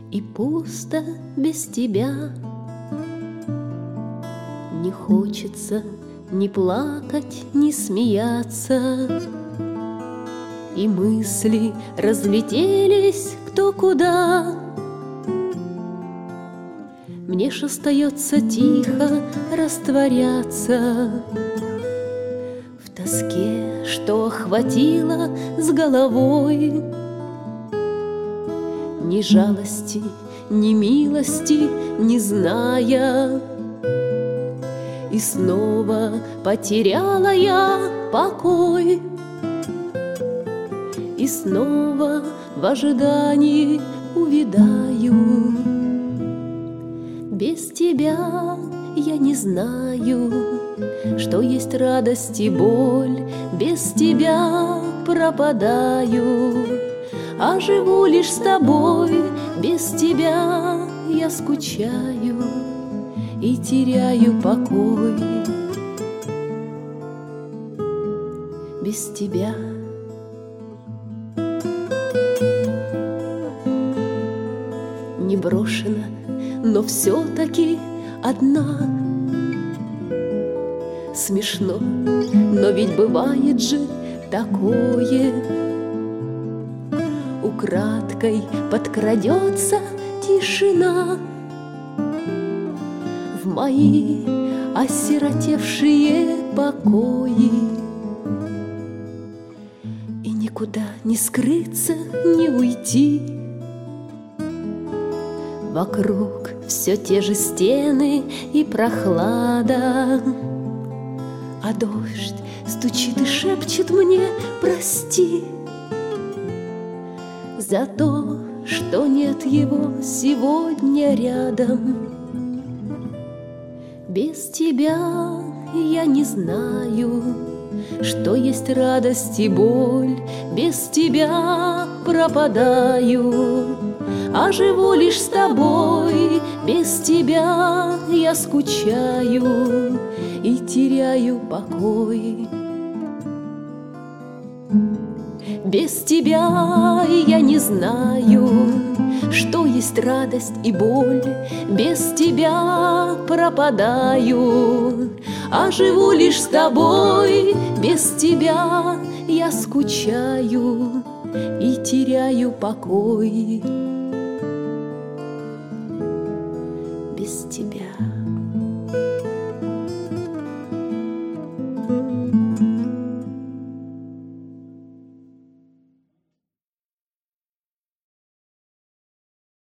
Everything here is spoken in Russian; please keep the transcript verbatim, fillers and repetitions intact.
И пусто без тебя. Не хочется ни плакать, ни смеяться, и мысли разлетелись кто куда. Мне ж остается тихо растворяться в тоске, что охватила с головой. Ни жалости, ни милости не зная, и снова потеряла я покой. И снова в ожидании увядаю. Без тебя я не знаю, что есть радость и боль. Без тебя пропадаю, а живу лишь с тобой. Без тебя я скучаю и теряю покой. Без тебя. Не брошена, но все-таки одна. Смешно, но ведь бывает же такое. Украдкой подкрадется тишина в мои осиротевшие покои. И никуда не скрыться, не уйти. Вокруг все те же стены и прохлада, а дождь стучит и шепчет мне прости за то, что нет его сегодня рядом. Без тебя я не знаю, что есть радость и боль. Без тебя пропадаю, а живу лишь с тобой. Без тебя я скучаю и теряю покой. Без тебя я не знаю, что есть радость и боль. Без тебя пропадаю, а живу лишь с тобой. Без тебя я скучаю и теряю покой. Без тебя.